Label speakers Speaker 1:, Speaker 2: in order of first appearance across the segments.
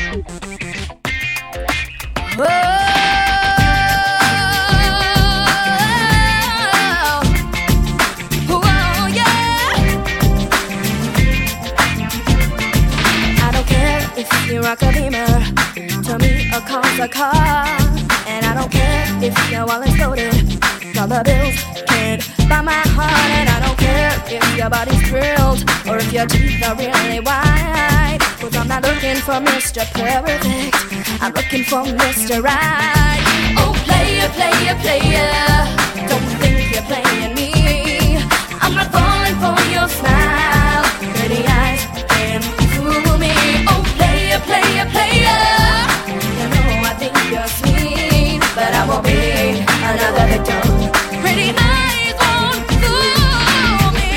Speaker 1: You rock a Beamer, to me a car's a car. And I don't care if your wallet's loaded, dollar bills can't buy my heart. And I don't care if your body's grilled or if your teeth are really white, 'cause I'm not looking for Mr. Perfect, I'm looking for Mr. Right. Oh, player, player, player, don't think you're playing me. I'm not falling for your smile, pretty eyes can't fool me. Oh, player, player, player, you know I think you're sweet, but I won't be another victim. Pretty eyes won't fool me.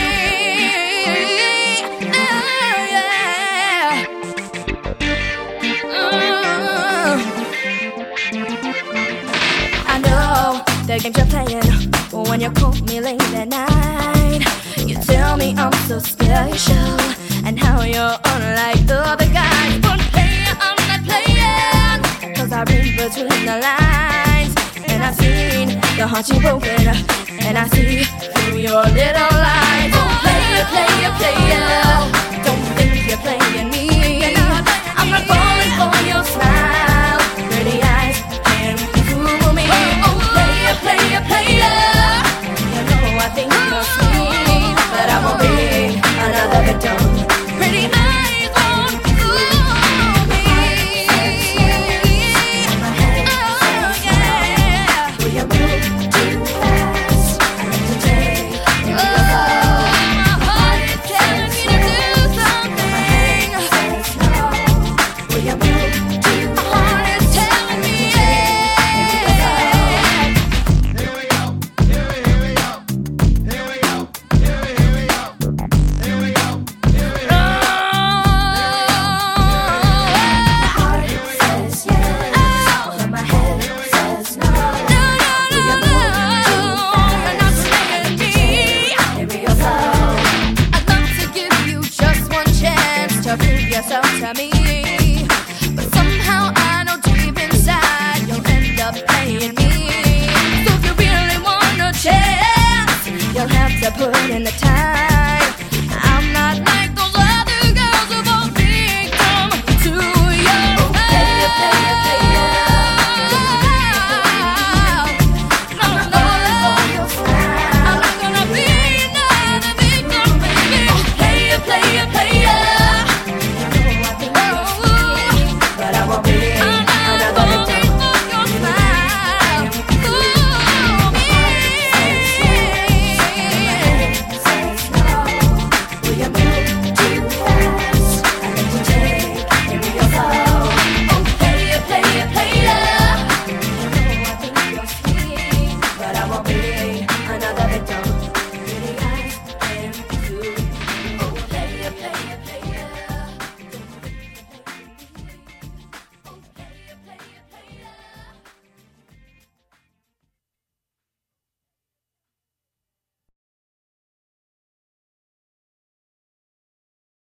Speaker 1: Yeah. I know the games you're playing when you call me late at night. You tell me I'm so special and how you're unlike the other guys. But player, I'm not playing, 'cause I read between the lines, and I've seen the heart you broken, and I see through your little lies. Oh, player, player, player, don't think you're playing me. I'm not falling for your smile, pretty eyes can't fool me. Oh, player, player, player, you know I think you're sweet, but I won't be another victim. Pretty eyes won't fool me. Oh yeah. Will you move too fast? I need to take you slow. My heart is telling me to do something. Will you move too fast? My heart is telling me yourself to me, but somehow I know deep inside you'll end up playing me. So if you really want a chance, you'll have to put in the time.